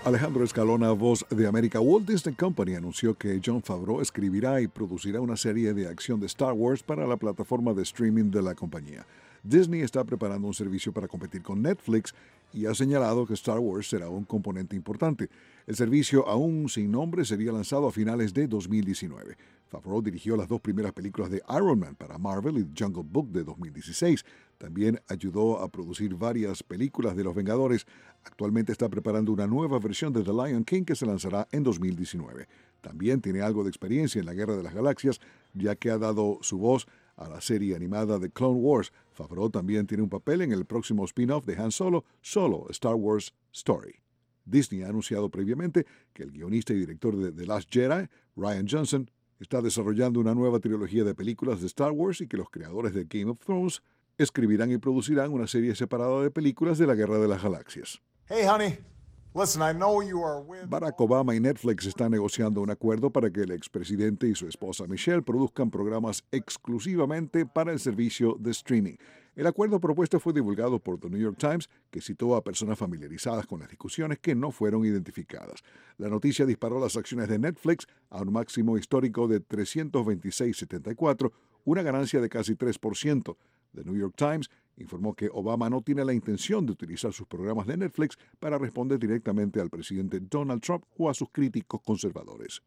Alejandro Escalona, voz de América. Walt Disney Company anunció que Jon Favreau escribirá y producirá una serie de acción de Star Wars para la plataforma de streaming de la compañía. Disney está preparando un servicio para competir con Netflix y ha señalado que Star Wars será un componente importante. El servicio, aún sin nombre, sería lanzado a finales de 2019. Favreau dirigió las dos primeras películas de Iron Man para Marvel y Jungle Book de 2016. También ayudó a producir varias películas de Los Vengadores. Actualmente está preparando una nueva versión de The Lion King que se lanzará en 2019. También tiene algo de experiencia en la Guerra de las Galaxias, ya que ha dado su voz a la serie animada de Clone Wars. Favreau también tiene un papel en el próximo spin-off de Han Solo, Star Wars Story. Disney ha anunciado previamente que el guionista y director de The Last Jedi, Rian Johnson, está desarrollando una nueva trilogía de películas de Star Wars y que los creadores de Game of Thrones escribirán y producirán una serie separada de películas de la Guerra de las Galaxias. Hey, honey. Listen, I know you are with... Barack Obama y Netflix están negociando un acuerdo para que el expresidente y su esposa Michelle produzcan programas exclusivamente para el servicio de streaming. El acuerdo propuesto fue divulgado por The New York Times, que citó a personas familiarizadas con las discusiones que no fueron identificadas. La noticia disparó las acciones de Netflix a un máximo histórico de 326.74, una ganancia de casi 3%. The New York Times informó que Obama no tiene la intención de utilizar sus programas de Netflix para responder directamente al presidente Donald Trump o a sus críticos conservadores.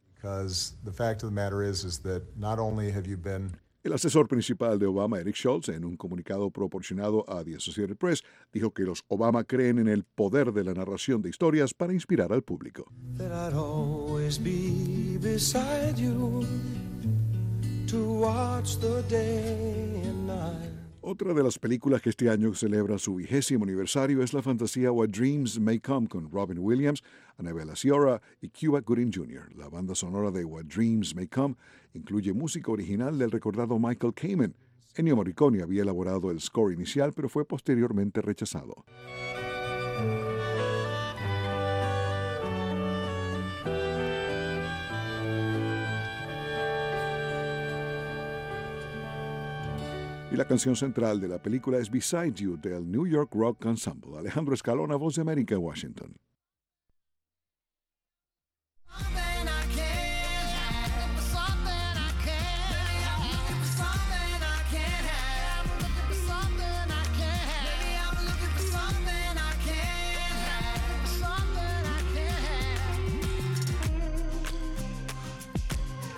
El asesor principal de Obama, Eric Schultz, en un comunicado proporcionado a The Associated Press, dijo que los Obama creen en el poder de la narración de historias para inspirar al público. Otra de las películas que este año celebra su 20º aniversario es la fantasía What Dreams May Come con Robin Williams, Annabella Sciorra y Cuba Gooding Jr. La banda sonora de What Dreams May Come incluye música original del recordado Michael Kamen. Ennio Morricone había elaborado el score inicial, pero fue posteriormente rechazado. Y la canción central de la película es Beside You del New York Rock Ensemble. Alejandro Escalona, voz de América, Washington.